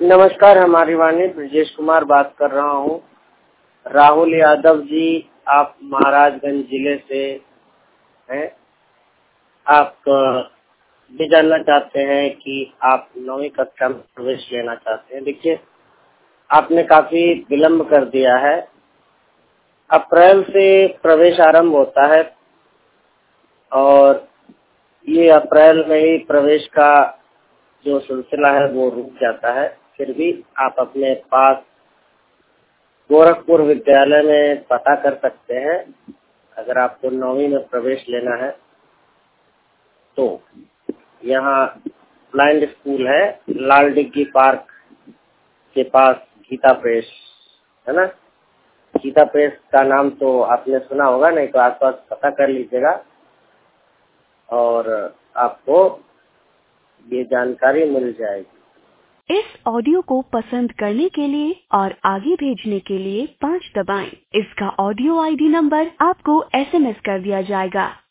नमस्कार, हमारी वाणी ब्रजेश कुमार बात कर रहा हूँ। राहुल यादव जी, आप महाराजगंज जिले से हैं। आप ये जानना चाहते हैं कि आप 9वीं कक्षा में प्रवेश लेना चाहते हैं। देखिए, आपने काफी विलम्ब कर दिया है। अप्रैल से प्रवेश आरंभ होता है और ये अप्रैल में ही प्रवेश का जो सिलसिला है वो रुक जाता है। फिर भी आप अपने पास गोरखपुर विद्यालय में पता कर सकते हैं। अगर आपको 9वीं में प्रवेश लेना है तो यहाँ ब्लाइंड स्कूल है, लाल डिग्गी पार्क के पास गीता प्रेस है ना। गीता प्रेस का नाम तो आपने सुना होगा, नहीं तो आसपास पता कर लीजिएगा और आपको ये जानकारी मिल जाएगी। इस ऑडियो को पसंद करने के लिए और आगे भेजने के लिए 5 दबाएं। इसका ऑडियो आईडी नंबर आपको SMS कर दिया जाएगा।